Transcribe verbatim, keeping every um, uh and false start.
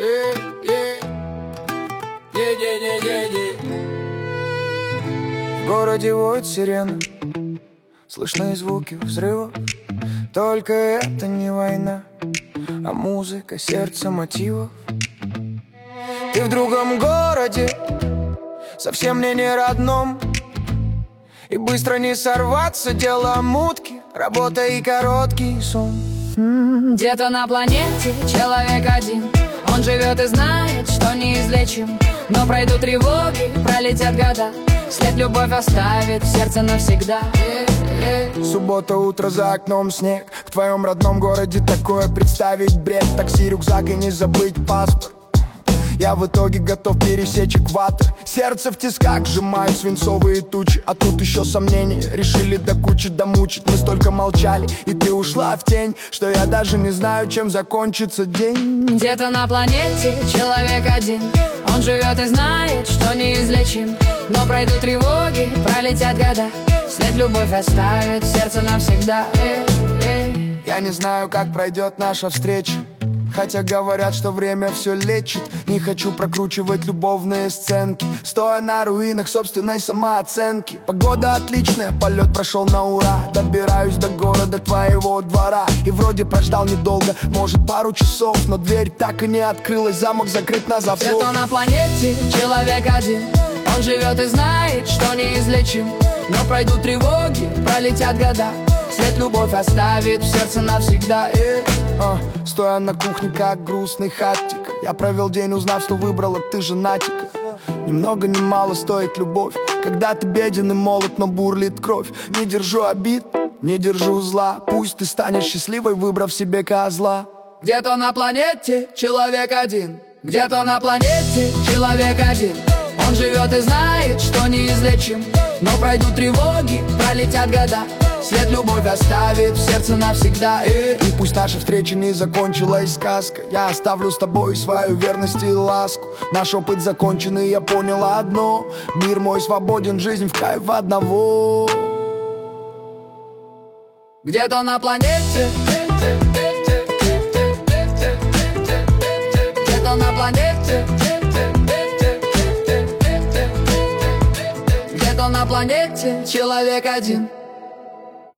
В городе воет сирена, слышны звуки взрывов. Только это не война, а музыка, сердце мотивов. Ты в другом городе, совсем мне не родном, и быстро не сорваться, дело мутки, работа и короткий сон. Где-то на планете человек один, он живет и знает, что неизлечим. Но пройдут тревоги, пролетят года, след любовь оставит в сердце навсегда. Суббота, утро, за окном снег. В твоем родном городе такое представить бред. Такси, рюкзак и не забыть паспорт. Я в итоге готов пересечь экватор. Сердце в тисках сжимают свинцовые тучи. А тут еще сомнения, решили до кучи домучить. Мы столько молчали, и ты ушла в тень, что я даже не знаю, чем закончится день. Где-то на планете человек один, он живет и знает, что неизлечим. Но пройдут тревоги, пролетят года, след любовь оставит в сердце навсегда. э, э. Я не знаю, как пройдет наша встреча, хотя говорят, что время все лечит. Не хочу прокручивать любовные сценки, стоя на руинах собственной самооценки. Погода отличная, полет прошел на ура. Добираюсь до города твоего двора, и вроде прождал недолго, может пару часов, но дверь так и не открылась, замок закрыт на засов. Где-то на планете человек один, он живет и знает, что неизлечим. Но пройдут тревоги, пролетят года, след любовь оставит в сердце навсегда. э. а, Стоя на кухне, как грустный хатик, я провел день, узнав, что выбрала ты женатика. Ни много ни мало стоит любовь, когда ты беден и молод, но бурлит кровь. Не держу обид, не держу зла, пусть ты станешь счастливой, выбрав себе козла. Где-то на планете человек один, где-то на планете человек один, он живет и знает, что неизлечим. Но пройдут тревоги, пролетят года, след любовь оставит в сердце навсегда. И, и пусть наша встреча не закончилась сказка, я оставлю с тобой свою верность и ласку. Наш опыт закончен, и я понял одно: мир мой свободен, жизнь в кайф одного. Где-то на планете, где-то на планете, где-то на планете человек один.